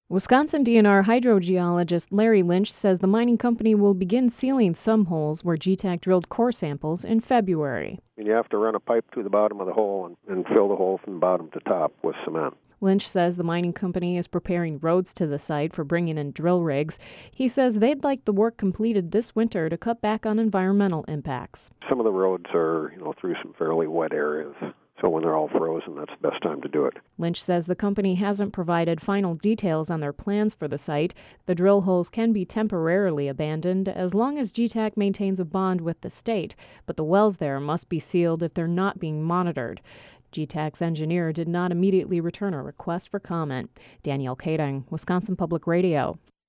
Wisconsin DNR hydrogeologist Larry Lynch says the mining company will begin sealing some holes where GTAC drilled core samples in February. You have to run a pipe through the bottom of the hole and fill the hole from bottom to top with cement. Lynch says the mining company is preparing roads to the site for bringing in drill rigs. He says they'd like the work completed this winter to cut back on environmental impacts. Some of the roads are, through some fairly wet areas. So when they're all frozen, that's the best time to do it. Lynch says the company hasn't provided final details on their plans for the site. The drill holes can be temporarily abandoned as long as GTAC maintains a bond with the state, but the wells there must be sealed if they're not being monitored. GTAC's engineer did not immediately return a request for comment. Danielle Kading, Wisconsin Public Radio.